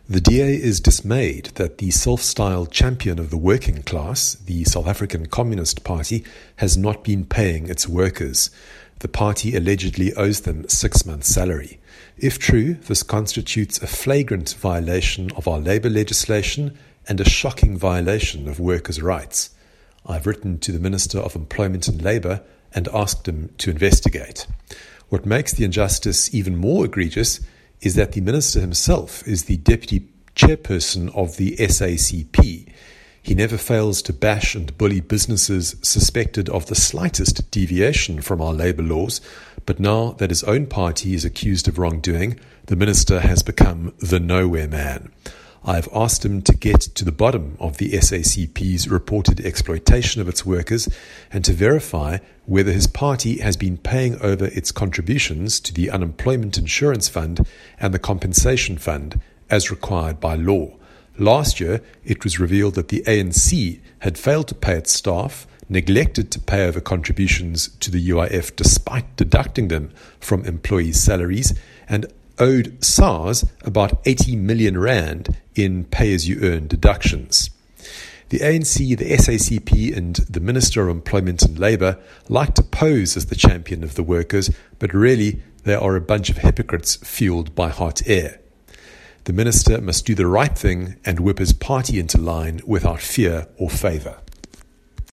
The DA is dismayed that the self-styled champion of the working class, the South African Communist Party, has not been paying its workers. The party allegedly owes them 6 months' salary. If true, this constitutes a flagrant violation of our labour legislation and a shocking violation of workers' rights. I've written to the Minister of Employment and Labour and asked him to investigate. What makes the injustice even more egregious is that the Minister himself is the Deputy Chairperson of the SACP. He never fails to bash and bully businesses suspected of the slightest deviation from our labour laws, but now that his own party is accused of wrongdoing, the Minister has become the nowhere man. I've asked him to get to the bottom of the SACP's reported exploitation of its workers and to verify whether his party has been paying over its contributions to the Unemployment Insurance Fund and the Compensation Fund as required by law. Last year, it was revealed that the ANC had failed to pay its staff, neglected to pay over contributions to the UIF despite deducting them from employees' salaries, and owed SARS about 80 million rand in pay-as-you-earn deductions. The ANC, the SACP and the Minister of Employment and Labour like to pose as the champion of the workers, but really they are a bunch of hypocrites fueled by hot air. The Minister must do the right thing and whip his party into line without fear or favour.